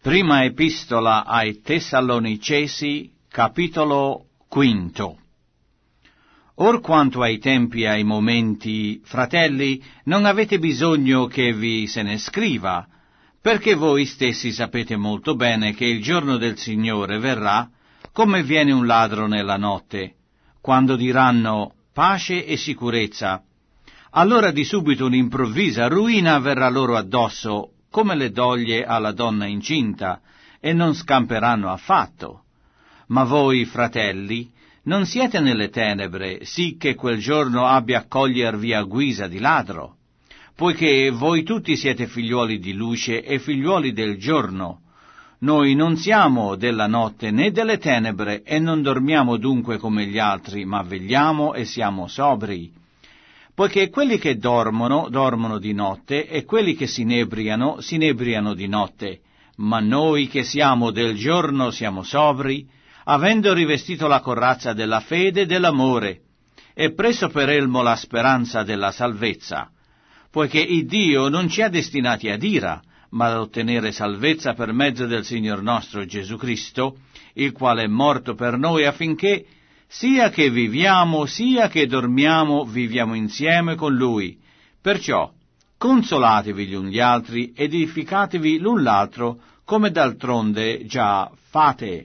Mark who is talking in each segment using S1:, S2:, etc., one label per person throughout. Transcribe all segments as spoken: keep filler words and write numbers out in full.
S1: Prima epistola ai Tessalonicesi, capitolo quinto. Or quanto ai tempi e ai momenti, fratelli, non avete bisogno che vi se ne scriva, perché voi stessi sapete molto bene che il giorno del Signore verrà come viene un ladro nella notte, quando diranno pace e sicurezza. Allora di subito un'improvvisa ruina verrà loro addosso, come le doglie alla donna incinta, e non scamperanno affatto. Ma voi, fratelli, non siete nelle tenebre, sì che quel giorno abbia a cogliervi a guisa di ladro, poiché voi tutti siete figliuoli di luce e figliuoli del giorno. Noi non siamo della notte né delle tenebre, e non dormiamo dunque come gli altri, ma vegliamo e siamo sobri. Poiché quelli che dormono, dormono di notte, e quelli che si inebriano, si inebriano di notte. Ma noi che siamo del giorno siamo sobri, avendo rivestito la corazza della fede e dell'amore, e preso per elmo la speranza della salvezza. Poiché Iddio non ci ha destinati ad ira, ma ad ottenere salvezza per mezzo del Signor nostro Gesù Cristo, il quale è morto per noi affinché sia che viviamo, sia che dormiamo, viviamo insieme con Lui. Perciò, consolatevi gli uni gli altri, edificatevi l'un l'altro, come d'altronde già fate.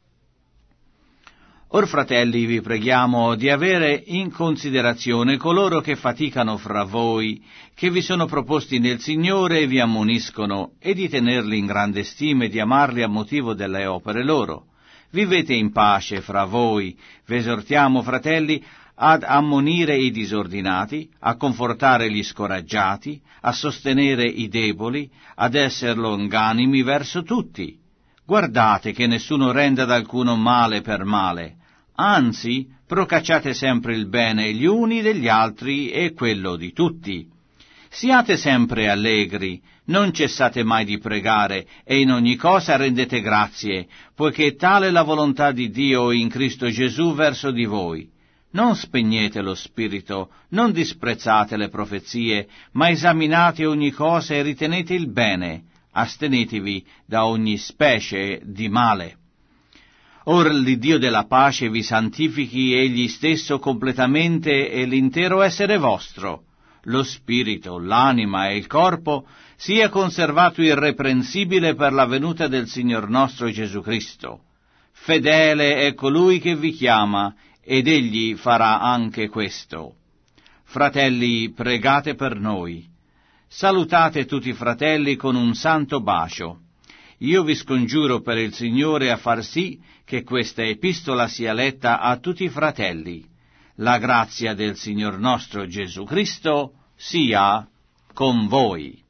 S1: Or, fratelli, vi preghiamo di avere in considerazione coloro che faticano fra voi, che vi sono proposti nel Signore e vi ammoniscono, e di tenerli in grande stima e di amarli a motivo delle opere loro. Vivete in pace fra voi. Vi esortiamo, fratelli, ad ammonire i disordinati, a confortare gli scoraggiati, a sostenere i deboli, ad essere longanimi verso tutti. Guardate che nessuno renda ad alcuno male per male, anzi, procacciate sempre il bene gli uni degli altri e quello di tutti. Siate sempre allegri, non cessate mai di pregare, e in ogni cosa rendete grazie, poiché tale è la volontà di Dio in Cristo Gesù verso di voi. Non spegnete lo spirito, non disprezzate le profezie, ma esaminate ogni cosa e ritenete il bene, astenetevi da ogni specie di male. Or l'Iddio della pace vi santifichi egli stesso completamente e l'intero essere vostro, lo spirito, l'anima e il corpo, sia conservato irreprensibile per la venuta del Signor nostro Gesù Cristo. Fedele è colui che vi chiama, ed egli farà anche questo. Fratelli, pregate per noi. Salutate tutti i fratelli con un santo bacio. Io vi scongiuro per il Signore a far sì che questa epistola sia letta a tutti i fratelli. La grazia del Signor nostro Gesù Cristo sia con voi.